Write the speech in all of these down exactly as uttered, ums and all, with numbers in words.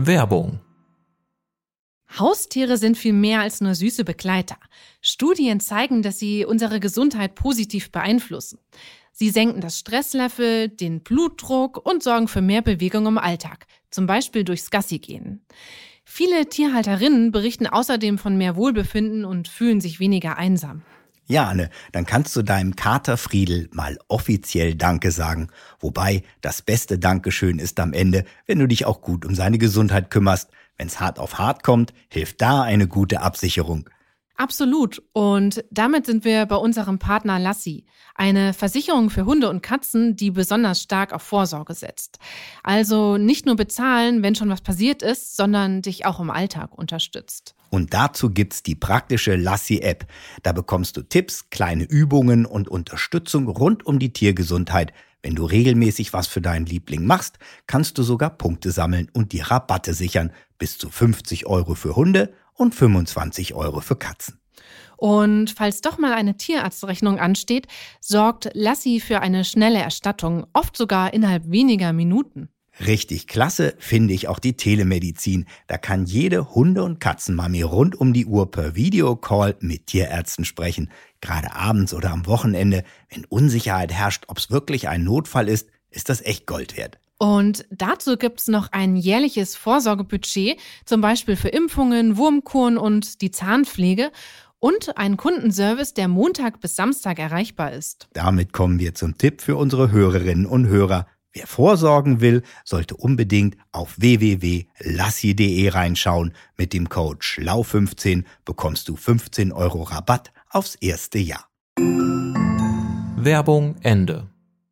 Werbung. Haustiere sind viel mehr als nur süße Begleiter. Studien zeigen, dass sie unsere Gesundheit positiv beeinflussen. Sie senken das Stresslevel, den Blutdruck und sorgen für mehr Bewegung im Alltag, zum Beispiel durchs Gassigehen. Viele Tierhalterinnen berichten außerdem von mehr Wohlbefinden und fühlen sich weniger einsam. Ja, Anne, dann kannst du deinem Kater Friedel mal offiziell Danke sagen. Wobei, das beste Dankeschön ist am Ende, wenn du dich auch gut um seine Gesundheit kümmerst. Wenn's hart auf hart kommt, hilft da eine gute Absicherung. Absolut. Und damit sind wir bei unserem Partner Lassi, eine Versicherung für Hunde und Katzen, die besonders stark auf Vorsorge setzt. Also nicht nur bezahlen, wenn schon was passiert ist, sondern dich auch im Alltag unterstützt. Und dazu gibt's die praktische Lassi-App. Da bekommst du Tipps, kleine Übungen und Unterstützung rund um die Tiergesundheit. Wenn du regelmäßig was für deinen Liebling machst, kannst du sogar Punkte sammeln und die Rabatte sichern. Bis zu fünfzig Euro für Hunde und fünfundzwanzig Euro für Katzen. Und falls doch mal eine Tierarztrechnung ansteht, sorgt Lassi für eine schnelle Erstattung, oft sogar innerhalb weniger Minuten. Richtig klasse finde ich auch die Telemedizin. Da kann jede Hunde- und Katzenmami rund um die Uhr per Videocall mit Tierärzten sprechen. Gerade abends oder am Wochenende, wenn Unsicherheit herrscht, ob es wirklich ein Notfall ist, ist das echt Gold wert. Und dazu gibt's noch ein jährliches Vorsorgebudget, zum Beispiel für Impfungen, Wurmkuren und die Zahnpflege und einen Kundenservice, der Montag bis Samstag erreichbar ist. Damit kommen wir zum Tipp für unsere Hörerinnen und Hörer. Wer vorsorgen will, sollte unbedingt auf w w w punkt lassi punkt de reinschauen. Mit dem Code schlau fünfzehn bekommst du fünfzehn Euro Rabatt aufs erste Jahr. Werbung Ende.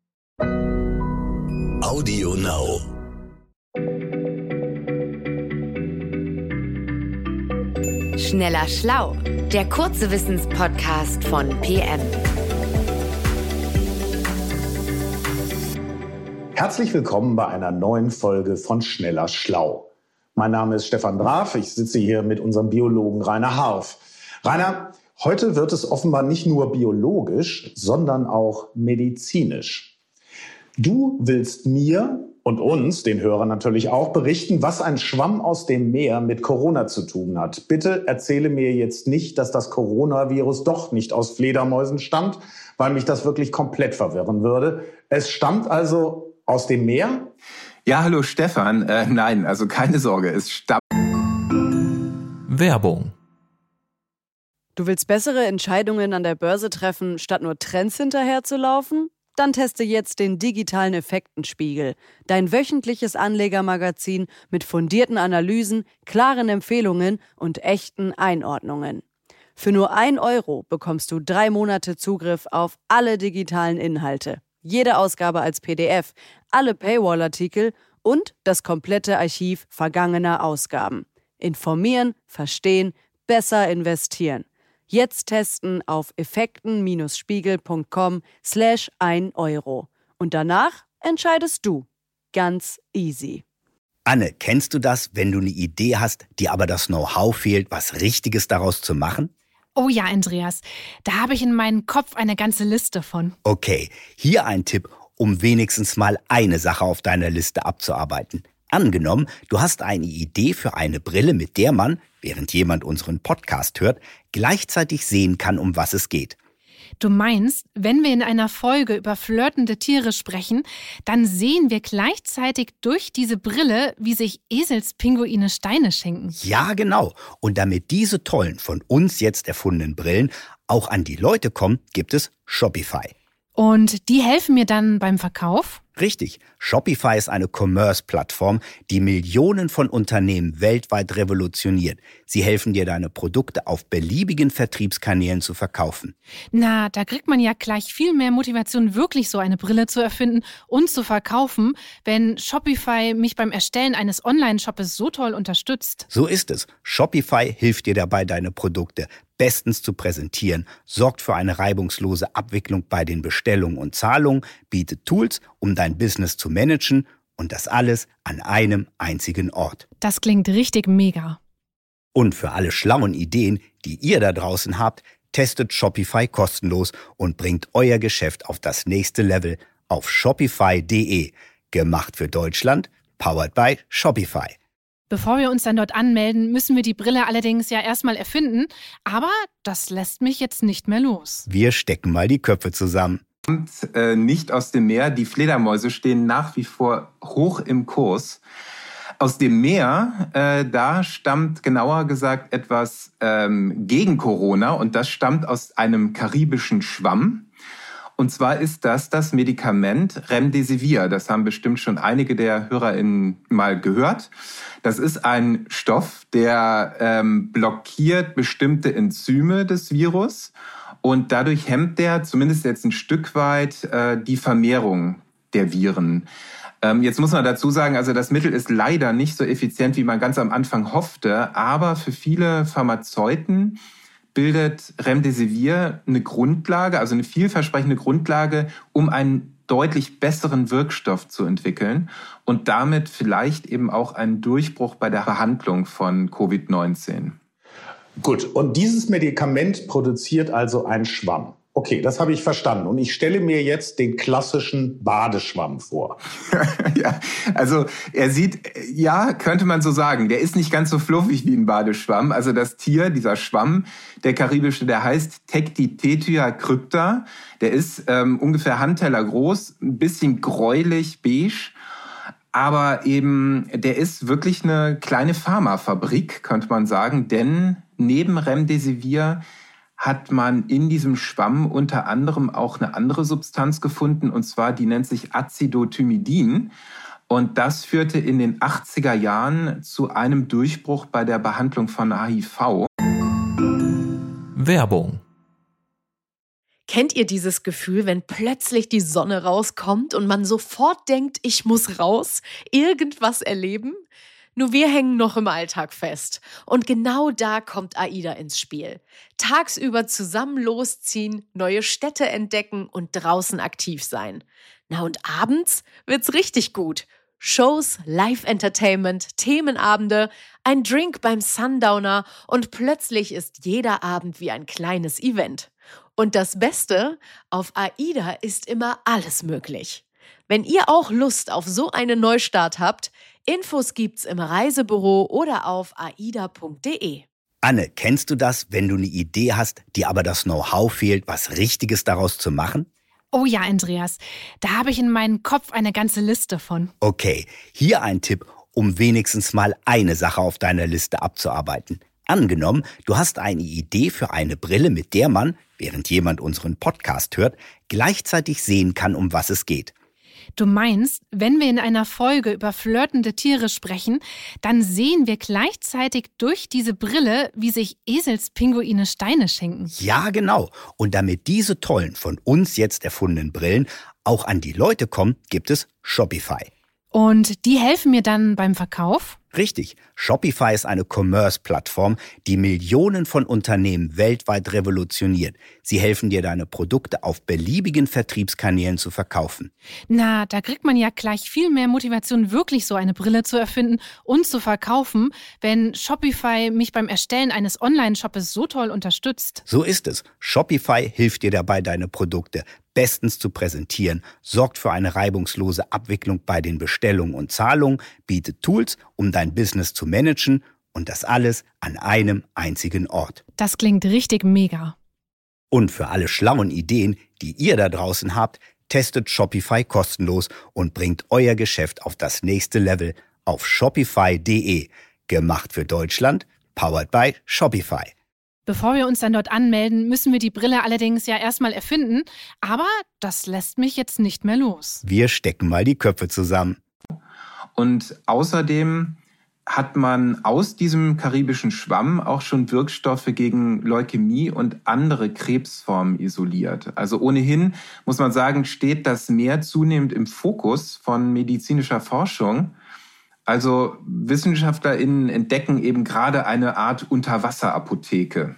Audio Now. Schneller Schlau, der kurze Wissenspodcast von P M. Herzlich willkommen bei einer neuen Folge von Schneller Schlau. Mein Name ist Stefan Draf, ich sitze hier mit unserem Biologen Rainer Harf. Rainer, heute wird es offenbar nicht nur biologisch, sondern auch medizinisch. Du willst mir und uns, den Hörern natürlich auch, berichten, was ein Schwamm aus dem Meer mit Corona zu tun hat. Bitte erzähle mir jetzt nicht, dass das Coronavirus doch nicht aus Fledermäusen stammt, weil mich das wirklich komplett verwirren würde. Es stammt also aus dem Meer? Ja, hallo Stefan. Äh, nein, also keine Sorge, es stammt. Werbung. Du willst bessere Entscheidungen an der Börse treffen, statt nur Trends hinterherzulaufen? Dann teste jetzt den digitalen Effektenspiegel, dein wöchentliches Anlegermagazin mit fundierten Analysen, klaren Empfehlungen und echten Einordnungen. Für nur ein Euro bekommst du drei Monate Zugriff auf alle digitalen Inhalte, jede Ausgabe als P D F, alle Paywall-Artikel und das komplette Archiv vergangener Ausgaben. Informieren, verstehen, besser investieren. Jetzt testen auf effekten-spiegel.com slash ein Euro. Und danach entscheidest du. Ganz easy. Anne, kennst du das, wenn du eine Idee hast, dir aber das Know-how fehlt, was Richtiges daraus zu machen? Oh ja, Andreas, da habe ich in meinem Kopf eine ganze Liste von. Okay, hier ein Tipp, um wenigstens mal eine Sache auf deiner Liste abzuarbeiten. Angenommen, du hast eine Idee für eine Brille, mit der man, während jemand unseren Podcast hört, gleichzeitig sehen kann, um was es geht. Du meinst, wenn wir in einer Folge über flirtende Tiere sprechen, dann sehen wir gleichzeitig durch diese Brille, wie sich Eselspinguine Steine schenken. Ja, genau. Und damit diese tollen, von uns jetzt erfundenen Brillen auch an die Leute kommen, gibt es Shopify. Und die helfen mir dann beim Verkauf? Richtig. Shopify ist eine Commerce-Plattform, die Millionen von Unternehmen weltweit revolutioniert. Sie helfen dir, deine Produkte auf beliebigen Vertriebskanälen zu verkaufen. Na, da kriegt man ja gleich viel mehr Motivation, wirklich so eine Brille zu erfinden und zu verkaufen, wenn Shopify mich beim Erstellen eines Online-Shoppes so toll unterstützt. So ist es. Shopify hilft dir dabei, deine Produkte bestens zu präsentieren, sorgt für eine reibungslose Abwicklung bei den Bestellungen und Zahlungen, bietet Tools, um dein Business zu managen und das alles an einem einzigen Ort. Das klingt richtig mega. Und für alle schlauen Ideen, die ihr da draußen habt, testet Shopify kostenlos und bringt euer Geschäft auf das nächste Level auf shopify punkt de. Gemacht für Deutschland, powered by Shopify. Bevor wir uns dann dort anmelden, müssen wir die Brille allerdings ja erstmal erfinden. Aber das lässt mich jetzt nicht mehr los. Wir stecken mal die Köpfe zusammen. Und äh, nicht aus dem Meer. Die Fledermäuse stehen nach wie vor hoch im Kurs. Aus dem Meer, äh, da stammt genauer gesagt etwas ähm, gegen Corona. Und das stammt aus einem karibischen Schwamm. Und zwar ist das das Medikament Remdesivir. Das haben bestimmt schon einige der HörerInnen mal gehört. Das ist ein Stoff, der ähm, blockiert bestimmte Enzyme des Virus. Und dadurch hemmt der zumindest jetzt ein Stück weit äh, die Vermehrung der Viren. Ähm, jetzt muss man dazu sagen, also das Mittel ist leider nicht so effizient, wie man ganz am Anfang hoffte. Aber für viele Pharmazeuten bildet Remdesivir eine Grundlage, also eine vielversprechende Grundlage, um einen deutlich besseren Wirkstoff zu entwickeln und damit vielleicht eben auch einen Durchbruch bei der Behandlung von Covid neunzehn. Gut, und dieses Medikament produziert also einen Schwamm. Okay, das habe ich verstanden. Und ich stelle mir jetzt den klassischen Badeschwamm vor. Ja, also er sieht, ja, könnte man so sagen, der ist nicht ganz so fluffig wie ein Badeschwamm. Also das Tier, dieser Schwamm, der karibische, der heißt Tectitetua crypta. Der ist ähm, ungefähr Handteller groß, ein bisschen gräulich, beige. Aber eben, der ist wirklich eine kleine Pharmafabrik, könnte man sagen. Denn neben Remdesivir hat man in diesem Schwamm unter anderem auch eine andere Substanz gefunden, und zwar die nennt sich Azidothymidin. Und das führte in den achtziger Jahren zu einem Durchbruch bei der Behandlung von H I V. Werbung. Kennt ihr dieses Gefühl, wenn plötzlich die Sonne rauskommt und man sofort denkt, ich muss raus, irgendwas erleben? Nur wir hängen noch im Alltag fest. Und genau da kommt AIDA ins Spiel. Tagsüber zusammen losziehen, neue Städte entdecken und draußen aktiv sein. Na und abends wird's richtig gut. Shows, Live-Entertainment, Themenabende, ein Drink beim Sundowner und plötzlich ist jeder Abend wie ein kleines Event. Und das Beste, auf AIDA ist immer alles möglich. Wenn ihr auch Lust auf so einen Neustart habt, Infos gibt's im Reisebüro oder auf aida punkt de. Anne, kennst du das, wenn du eine Idee hast, dir aber das Know-how fehlt, was Richtiges daraus zu machen? Oh ja, Andreas, da habe ich in meinem Kopf eine ganze Liste von. Okay, hier ein Tipp, um wenigstens mal eine Sache auf deiner Liste abzuarbeiten. Angenommen, du hast eine Idee für eine Brille, mit der man, während jemand unseren Podcast hört, gleichzeitig sehen kann, um was es geht. Du meinst, wenn wir in einer Folge über flirtende Tiere sprechen, dann sehen wir gleichzeitig durch diese Brille, wie sich Eselspinguine Steine schenken. Ja, genau. Und damit diese tollen, von uns jetzt erfundenen Brillen auch an die Leute kommen, gibt es Shopify. Und die helfen mir dann beim Verkauf? Richtig. Shopify ist eine Commerce-Plattform, die Millionen von Unternehmen weltweit revolutioniert. Sie helfen dir, deine Produkte auf beliebigen Vertriebskanälen zu verkaufen. Na, da kriegt man ja gleich viel mehr Motivation, wirklich so eine Brille zu erfinden und zu verkaufen, wenn Shopify mich beim Erstellen eines Online-Shoppes so toll unterstützt. So ist es. Shopify hilft dir dabei, deine Produkte bestens zu präsentieren, sorgt für eine reibungslose Abwicklung bei den Bestellungen und Zahlungen, bietet Tools, um dein Business zu managen und das alles an einem einzigen Ort. Das klingt richtig mega. Und für alle schlauen Ideen, die ihr da draußen habt, testet Shopify kostenlos und bringt euer Geschäft auf das nächste Level auf shopify punkt de. Gemacht für Deutschland, powered by Shopify. Bevor wir uns dann dort anmelden, müssen wir die Brille allerdings ja erstmal erfinden. Aber das lässt mich jetzt nicht mehr los. Wir stecken mal die Köpfe zusammen. Und außerdem hat man aus diesem karibischen Schwamm auch schon Wirkstoffe gegen Leukämie und andere Krebsformen isoliert. Also ohnehin, muss man sagen, steht das Meer zunehmend im Fokus von medizinischer Forschung. Also WissenschaftlerInnen entdecken eben gerade eine Art Unterwasserapotheke.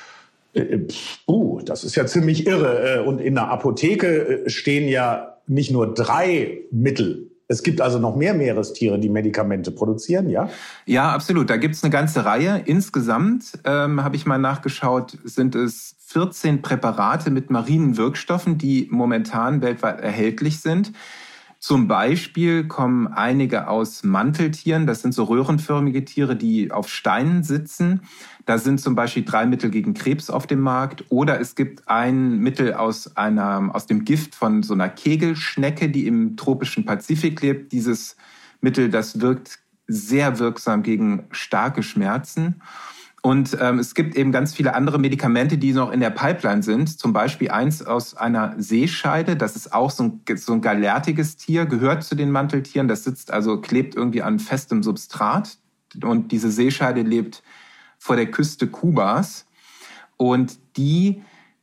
Uh, das ist ja ziemlich irre. Und in der Apotheke stehen ja nicht nur drei Mittel. Es gibt also noch mehr Meerestiere, die Medikamente produzieren, ja? Ja, absolut. Da gibt es eine ganze Reihe. Insgesamt, ähm, habe ich mal nachgeschaut, sind es vierzehn Präparate mit marinen Wirkstoffen, die momentan weltweit erhältlich sind. Zum Beispiel kommen einige aus Manteltieren. Das sind so röhrenförmige Tiere, die auf Steinen sitzen. Da sind zum Beispiel drei Mittel gegen Krebs auf dem Markt. Oder es gibt ein Mittel aus, einer, aus dem Gift von so einer Kegelschnecke, die im tropischen Pazifik lebt. Dieses Mittel, das wirkt sehr wirksam gegen starke Schmerzen. Und ähm, es gibt eben ganz viele andere Medikamente, die noch in der Pipeline sind. Zum Beispiel eins aus einer Seescheide. Das ist auch so ein, so ein galertiges Tier, gehört zu den Manteltieren. Das sitzt also, klebt irgendwie an festem Substrat. Und diese Seescheide lebt vor der Küste Kubas. Und die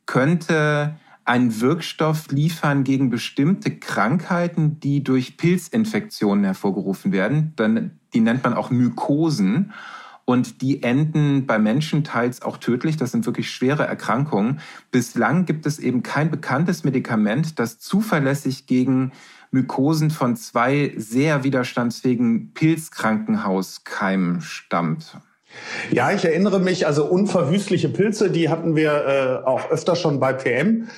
könnte einen Wirkstoff liefern gegen bestimmte Krankheiten, die durch Pilzinfektionen hervorgerufen werden. Die nennt man auch Mykosen. Und die enden bei Menschen teils auch tödlich. Das sind wirklich schwere Erkrankungen. Bislang gibt es eben kein bekanntes Medikament, das zuverlässig gegen Mykosen von zwei sehr widerstandsfähigen Pilzkrankenhauskeimen stammt. Ja, ich erinnere mich, also unverwüstliche Pilze, die hatten wir äh, auch öfter schon bei P M.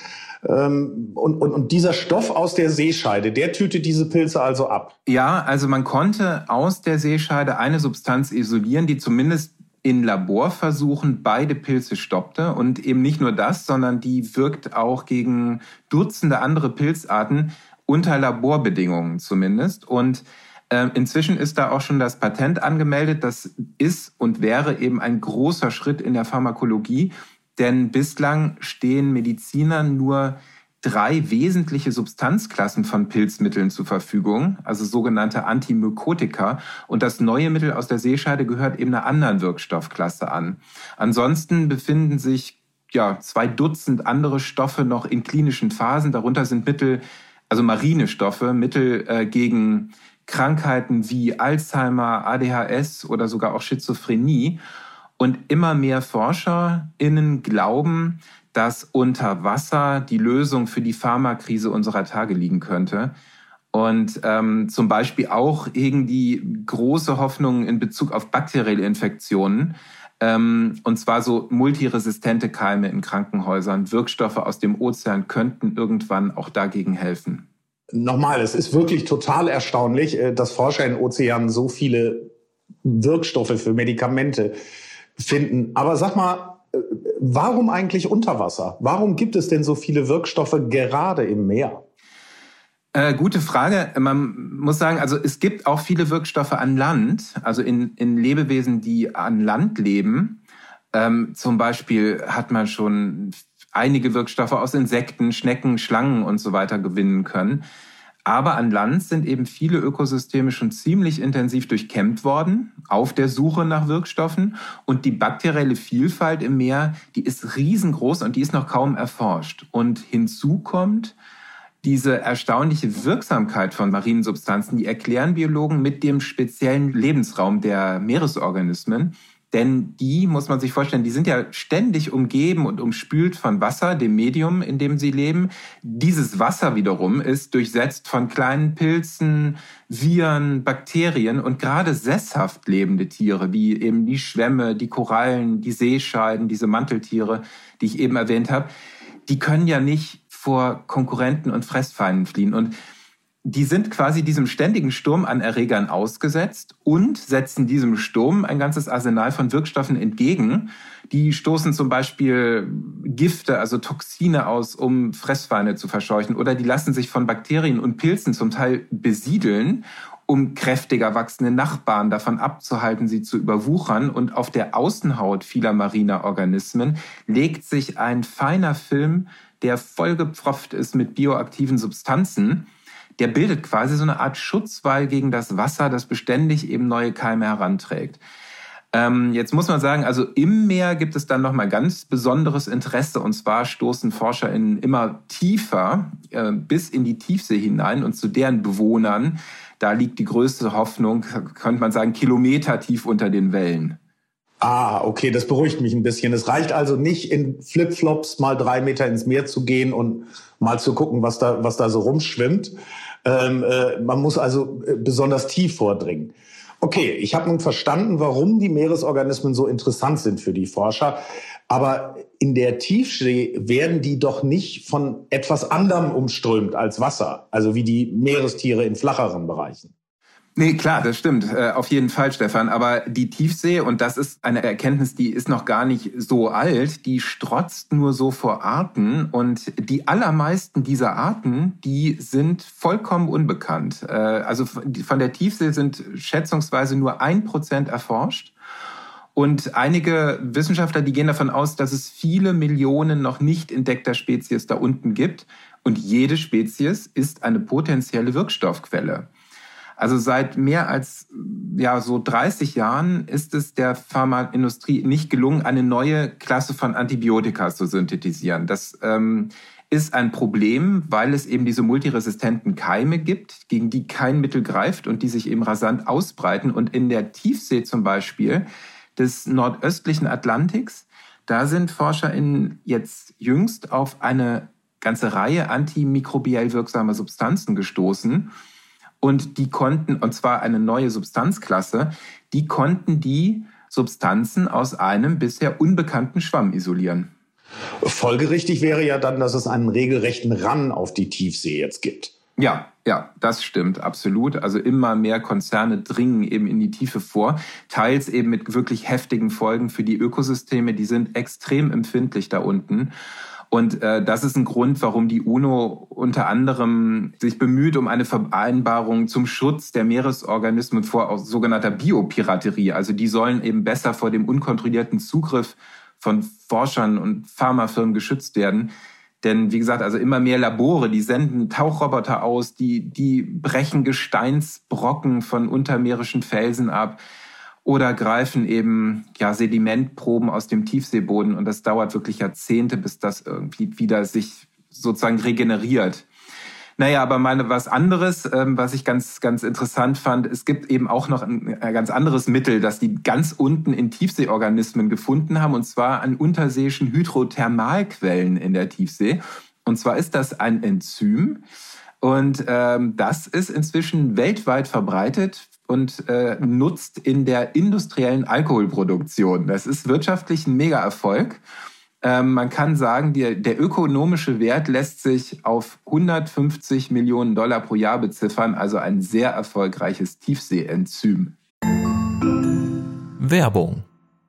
Ähm, und, und, und dieser Stoff aus der Seescheide, der tötet diese Pilze also ab? Ja, also man konnte aus der Seescheide eine Substanz isolieren, die zumindest in Laborversuchen beide Pilze stoppte. Und eben nicht nur das, sondern die wirkt auch gegen Dutzende andere Pilzarten, unter Laborbedingungen zumindest. Und äh, inzwischen ist da auch schon das Patent angemeldet. Das ist und wäre eben ein großer Schritt in der Pharmakologie. Denn bislang stehen Medizinern nur drei wesentliche Substanzklassen von Pilzmitteln zur Verfügung, also sogenannte Antimykotika. Und das neue Mittel aus der Seescheide gehört eben einer anderen Wirkstoffklasse an. Ansonsten befinden sich ja zwei Dutzend andere Stoffe noch in klinischen Phasen. Darunter sind Mittel, also marine Stoffe, Mittel äh, gegen Krankheiten wie Alzheimer, A D H S oder sogar auch Schizophrenie. Und immer mehr ForscherInnen glauben, dass unter Wasser die Lösung für die Pharmakrise unserer Tage liegen könnte. Und ähm, zum Beispiel auch hegen die große Hoffnung in Bezug auf bakterielle Infektionen. Ähm, und zwar so multiresistente Keime in Krankenhäusern. Wirkstoffe aus dem Ozean könnten irgendwann auch dagegen helfen. Nochmal, es ist wirklich total erstaunlich, dass Forscher in Ozeanen so viele Wirkstoffe für Medikamente finden. Aber sag mal, warum eigentlich unter Wasser? Warum gibt es denn so viele Wirkstoffe gerade im Meer? Äh, gute Frage. Man muss sagen, also es gibt auch viele Wirkstoffe an Land, also in, in Lebewesen, die an Land leben. Ähm, zum Beispiel hat man schon einige Wirkstoffe aus Insekten, Schnecken, Schlangen und so weiter gewinnen können. Aber an Land sind eben viele Ökosysteme schon ziemlich intensiv durchkämmt worden, auf der Suche nach Wirkstoffen. Und die bakterielle Vielfalt im Meer, die ist riesengroß und die ist noch kaum erforscht. Und hinzu kommt diese erstaunliche Wirksamkeit von marinen Substanzen, die erklären Biologen mit dem speziellen Lebensraum der Meeresorganismen. Denn die, muss man sich vorstellen, die sind ja ständig umgeben und umspült von Wasser, dem Medium, in dem sie leben. Dieses Wasser wiederum ist durchsetzt von kleinen Pilzen, Viren, Bakterien und gerade sesshaft lebende Tiere, wie eben die Schwämme, die Korallen, die Seescheiden, diese Manteltiere, die ich eben erwähnt habe, die können ja nicht vor Konkurrenten und Fressfeinden fliehen. Und die sind quasi diesem ständigen Sturm an Erregern ausgesetzt und setzen diesem Sturm ein ganzes Arsenal von Wirkstoffen entgegen. Die stoßen zum Beispiel Gifte, also Toxine aus, um Fressfeinde zu verscheuchen. Oder die lassen sich von Bakterien und Pilzen zum Teil besiedeln, um kräftiger wachsende Nachbarn davon abzuhalten, sie zu überwuchern. Und auf der Außenhaut vieler mariner Organismen legt sich ein feiner Film, der vollgepfropft ist mit bioaktiven Substanzen. Der bildet quasi so eine Art Schutzwall gegen das Wasser, das beständig eben neue Keime heranträgt. Ähm, jetzt muss man sagen, also im Meer gibt es dann nochmal ganz besonderes Interesse. Und zwar stoßen ForscherInnen immer tiefer äh, bis in die Tiefsee hinein. Und zu deren Bewohnern, da liegt die größte Hoffnung, könnte man sagen, kilometertief unter den Wellen. Ah, okay, das beruhigt mich ein bisschen. Es reicht also nicht, in Flipflops mal drei Meter ins Meer zu gehen und mal zu gucken, was da, was da so rumschwimmt. Ähm, äh, man muss also äh, besonders tief vordringen. Okay, ich habe nun verstanden, warum die Meeresorganismen so interessant sind für die Forscher. Aber in der Tiefsee werden die doch nicht von etwas anderem umströmt als Wasser, also wie die Meerestiere in flacheren Bereichen. Nee, klar, das stimmt. Äh, auf jeden Fall, Stefan. Aber die Tiefsee, und das ist eine Erkenntnis, die ist noch gar nicht so alt, die strotzt nur so vor Arten. Und die allermeisten dieser Arten, die sind vollkommen unbekannt. Äh, also von der Tiefsee sind schätzungsweise nur ein Prozent erforscht. Und einige Wissenschaftler, die gehen davon aus, dass es viele Millionen noch nicht entdeckter Spezies da unten gibt. Und jede Spezies ist eine potenzielle Wirkstoffquelle. Also seit mehr als ja so dreißig Jahren ist es der Pharmaindustrie nicht gelungen, eine neue Klasse von Antibiotika zu synthetisieren. Das ähm, ist ein Problem, weil es eben diese multiresistenten Keime gibt, gegen die kein Mittel greift und die sich eben rasant ausbreiten. Und in der Tiefsee zum Beispiel des nordöstlichen Atlantiks, da sind ForscherInnen jetzt jüngst auf eine ganze Reihe antimikrobiell wirksamer Substanzen gestoßen. Und die konnten, und zwar eine neue Substanzklasse, die konnten die Substanzen aus einem bisher unbekannten Schwamm isolieren. Folgerichtig wäre ja dann, dass es einen regelrechten Run auf die Tiefsee jetzt gibt. Ja, ja, das stimmt, absolut. Also immer mehr Konzerne dringen eben in die Tiefe vor, teils eben mit wirklich heftigen Folgen für die Ökosysteme. Die sind extrem empfindlich da unten. Und äh, das ist ein Grund, warum die UNO unter anderem sich bemüht um eine Vereinbarung zum Schutz der Meeresorganismen vor sogenannter Biopiraterie. Also die sollen eben besser vor dem unkontrollierten Zugriff von Forschern und Pharmafirmen geschützt werden. Denn wie gesagt, also immer mehr Labore, die senden Tauchroboter aus, die, die brechen Gesteinsbrocken von untermeerischen Felsen ab. Oder greifen eben ja, Sedimentproben aus dem Tiefseeboden. Und das dauert wirklich Jahrzehnte, bis das irgendwie wieder sich sozusagen regeneriert. Naja, aber mal was anderes, ähm, was ich ganz, ganz interessant fand. Es gibt eben auch noch ein, ein ganz anderes Mittel, das die ganz unten in Tiefseeorganismen gefunden haben. Und zwar an unterseeischen Hydrothermalquellen in der Tiefsee. Und zwar ist das ein Enzym. Und ähm, das ist inzwischen weltweit verbreitet und äh, nutzt in der industriellen Alkoholproduktion. Das ist wirtschaftlich ein Mega-Erfolg. Ähm, man kann sagen, der, der ökonomische Wert lässt sich auf hundertfünfzig Millionen Dollar pro Jahr beziffern, also ein sehr erfolgreiches Tiefsee-Enzym. Werbung.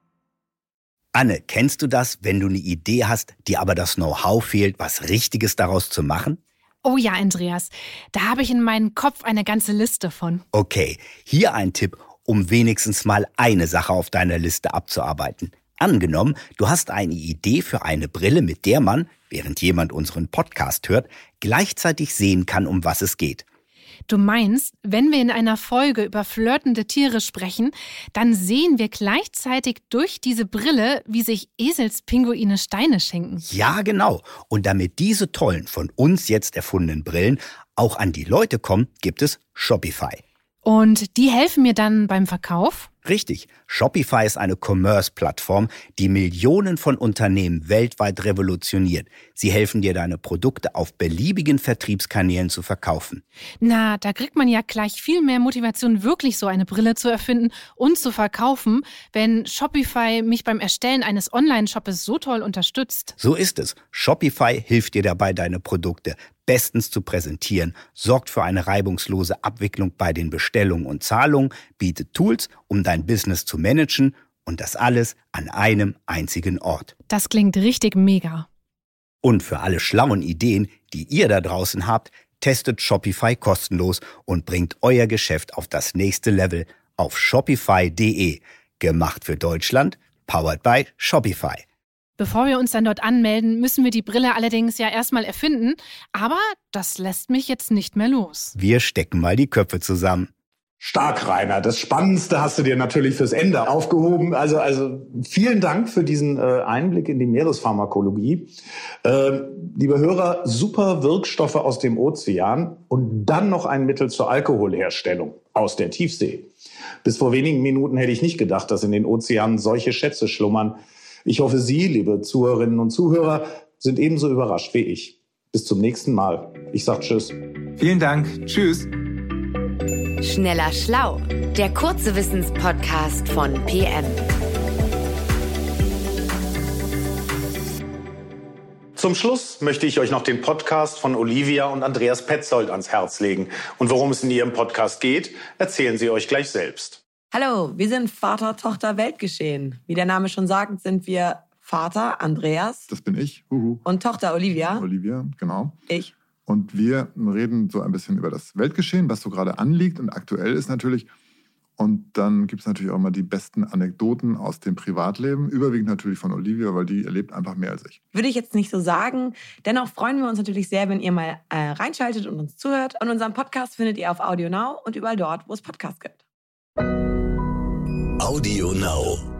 Anne, kennst du das, wenn du eine Idee hast, dir aber das Know-how fehlt, was Richtiges daraus zu machen? Oh ja, Andreas, da habe ich in meinem Kopf eine ganze Liste von. Okay, hier ein Tipp, um wenigstens mal eine Sache auf deiner Liste abzuarbeiten. Angenommen, du hast eine Idee für eine Brille, mit der man, während jemand unseren Podcast hört, gleichzeitig sehen kann, um was es geht. Du meinst, wenn wir in einer Folge über flirtende Tiere sprechen, dann sehen wir gleichzeitig durch diese Brille, wie sich Eselspinguine Steine schenken. Ja, genau. Und damit diese tollen, von uns jetzt erfundenen Brillen auch an die Leute kommen, gibt es Shopify. Und die helfen mir dann beim Verkauf? Richtig. Shopify ist eine Commerce-Plattform, die Millionen von Unternehmen weltweit revolutioniert. Sie helfen dir, deine Produkte auf beliebigen Vertriebskanälen zu verkaufen. Na, da kriegt man ja gleich viel mehr Motivation, wirklich so eine Brille zu erfinden und zu verkaufen, wenn Shopify mich beim Erstellen eines Online-Shoppes so toll unterstützt. So ist es. Shopify hilft dir dabei, deine Produkte bestens zu präsentieren, sorgt für eine reibungslose Abwicklung bei den Bestellungen und Zahlungen, bietet Tools, um dein Business zu managen und das alles an einem einzigen Ort. Das klingt richtig mega. Und für alle schlauen Ideen, die ihr da draußen habt, testet Shopify kostenlos und bringt euer Geschäft auf das nächste Level auf shopify punkt de. Gemacht für Deutschland, powered by Shopify. Bevor wir uns dann dort anmelden, müssen wir die Brille allerdings ja erstmal erfinden. Aber das lässt mich jetzt nicht mehr los. Wir stecken mal die Köpfe zusammen. Stark, Rainer. Das Spannendste hast du dir natürlich fürs Ende aufgehoben. Also, also vielen Dank für diesen äh, Einblick in die Meerespharmakologie. Äh, liebe Hörer, super Wirkstoffe aus dem Ozean und dann noch ein Mittel zur Alkoholherstellung aus der Tiefsee. Bis vor wenigen Minuten hätte ich nicht gedacht, dass in den Ozeanen solche Schätze schlummern. Ich hoffe, Sie, liebe Zuhörerinnen und Zuhörer, sind ebenso überrascht wie ich. Bis zum nächsten Mal. Ich sage Tschüss. Vielen Dank. Tschüss. Schneller Schlau, der kurze Wissenspodcast von P M. Zum Schluss möchte ich euch noch den Podcast von Olivia und Andreas Petzold ans Herz legen. Und worum es in ihrem Podcast geht, erzählen sie euch gleich selbst. Hallo, wir sind Vater, Tochter, Weltgeschehen. Wie der Name schon sagt, sind wir Vater Andreas. Das bin ich. Huhu. Und Tochter Olivia. Olivia, genau. Ich. Und wir reden so ein bisschen über das Weltgeschehen, was so gerade anliegt und aktuell ist natürlich. Und dann gibt es natürlich auch mal die besten Anekdoten aus dem Privatleben. Überwiegend natürlich von Olivia, weil die erlebt einfach mehr als ich. Würde ich jetzt nicht so sagen. Dennoch freuen wir uns natürlich sehr, wenn ihr mal äh, reinschaltet und uns zuhört. Und unseren Podcast findet ihr auf Audio Now und überall dort, wo es Podcasts gibt. Audio Now.